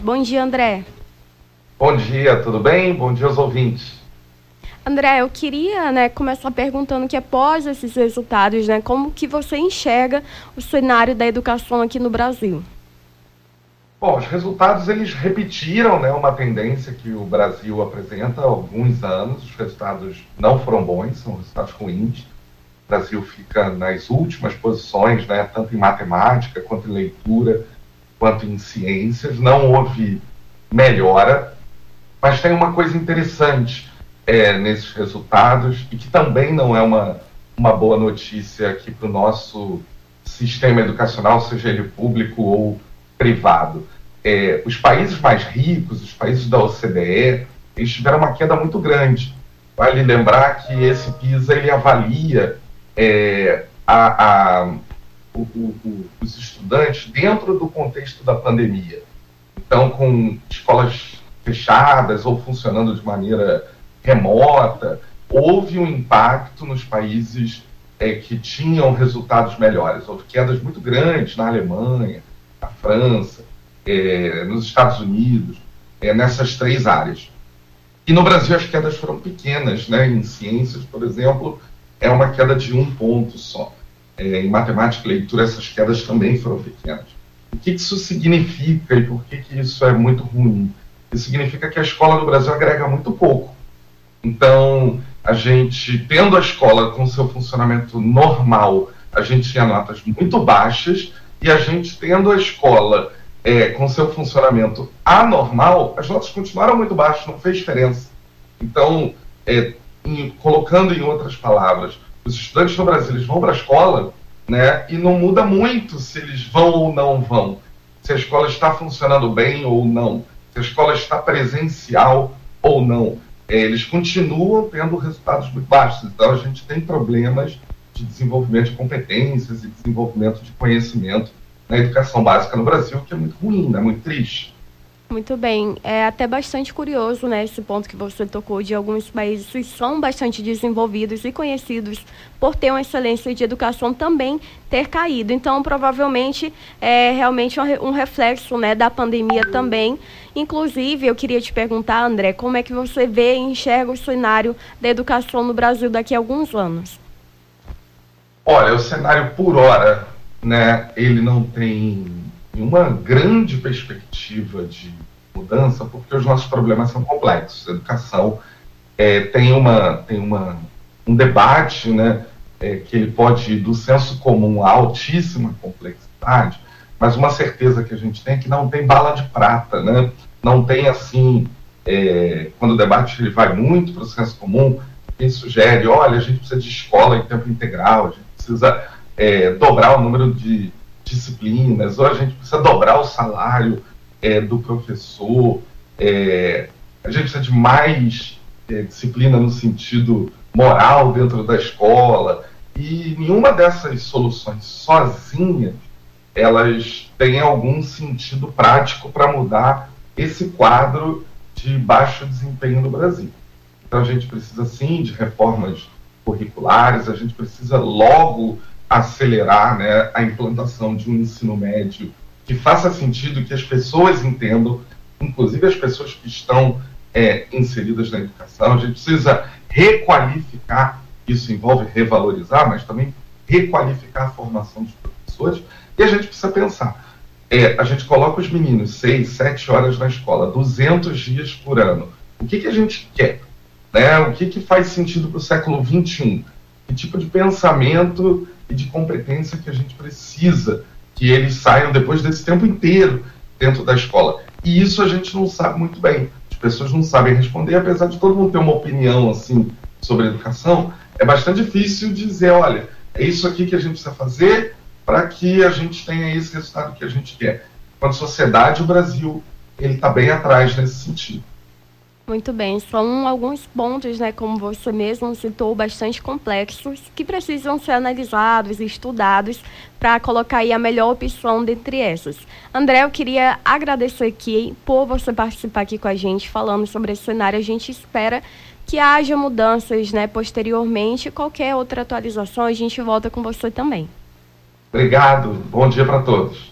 Bom dia, André. Bom dia, tudo bem? Bom dia aos ouvintes. André, eu queria, começar perguntando que após esses resultados, como que você enxerga o cenário da educação aqui no Brasil? Bom, os resultados eles repetiram, né, uma tendência que o Brasil apresenta há alguns anos. Os resultados não foram bons, são resultados ruins. O Brasil fica nas últimas posições, né, tanto em matemática, quanto em leitura, quanto em ciências. Não houve melhora, mas tem uma coisa interessante nesses resultados e que também não é uma boa notícia aqui para o nosso sistema educacional, seja ele público ou privado. Os países mais ricos, os países da OCDE, eles tiveram uma queda muito grande. Vale lembrar que esse PISA ele avalia os estudantes dentro do contexto da pandemia. Então, com escolas fechadas ou funcionando de maneira remota, houve um impacto nos países que tinham resultados melhores. Houve quedas muito grandes na Alemanha, na França, nos Estados Unidos, nessas três áreas. E no Brasil as quedas foram pequenas, né? Em ciências, por exemplo, é uma queda de 1 ponto só. Em matemática e leitura essas quedas também foram pequenas. O que isso significa e por que isso é muito ruim? Isso significa que a escola no Brasil agrega muito pouco. Então, a gente, tendo a escola com seu funcionamento normal, a gente tinha notas muito baixas, e a gente, tendo a escola com seu funcionamento anormal, as notas continuaram muito baixas, não fez diferença. Então, colocando em outras palavras, os estudantes no Brasil eles vão para a escola, né, e não muda muito se eles vão ou não vão, se a escola está funcionando bem ou não, se a escola está presencial ou não. Eles continuam tendo resultados muito baixos. Então, a gente tem problemas de desenvolvimento de competências e desenvolvimento de conhecimento na educação básica no Brasil, que é muito ruim, né? Muito triste. Muito bem. É até bastante curioso, esse ponto que você tocou de alguns países que são bastante desenvolvidos e conhecidos por ter uma excelência de educação também ter caído. Então, provavelmente, é realmente um reflexo, da pandemia também. Inclusive, eu queria te perguntar, André, como é que você vê e enxerga o cenário da educação no Brasil daqui a alguns anos? Olha, o cenário por hora, né, ele não tem uma grande perspectiva de mudança, porque os nossos problemas são complexos. A educação tem um debate, né, que ele pode ir do senso comum à altíssima complexidade, mas uma certeza que a gente tem é que não tem bala de prata, né? Não tem assim, quando o debate ele vai muito para o senso comum, quem sugere, olha, a gente precisa de escola em tempo integral, a gente precisa dobrar o número de disciplinas, ou a gente precisa dobrar o salário do professor, a gente precisa de mais disciplina no sentido moral dentro da escola, e nenhuma dessas soluções sozinha elas têm algum sentido prático para mudar esse quadro de baixo desempenho no Brasil. Então a gente precisa sim de reformas curriculares, a gente precisa logo acelerar, né, a implantação de um ensino médio que faça sentido, que as pessoas entendam, inclusive as pessoas que estão inseridas na educação. A gente precisa requalificar, isso envolve revalorizar, mas também requalificar a formação dos professores, e a gente precisa pensar, a gente coloca os meninos 6, 7 horas na escola, 200 dias por ano. O que a gente quer? Né? O que faz sentido para o século XXI? Que tipo de pensamento e de competência que a gente precisa que eles saiam depois desse tempo inteiro dentro da escola? E isso a gente não sabe muito bem. As pessoas não sabem responder, apesar de todo mundo ter uma opinião assim sobre educação. É bastante difícil dizer, olha, é isso aqui que a gente precisa fazer para que a gente tenha esse resultado que a gente quer. Quanto sociedade, o Brasil ele está bem atrás nesse sentido. Muito bem, são alguns pontos, como você mesmo citou, bastante complexos, que precisam ser analisados e estudados para colocar aí a melhor opção dentre essas. André, eu queria agradecer aqui por você participar aqui com a gente, falando sobre esse cenário. A gente espera que haja mudanças, posteriormente. Qualquer outra atualização, a gente volta com você também. Obrigado, bom dia para todos.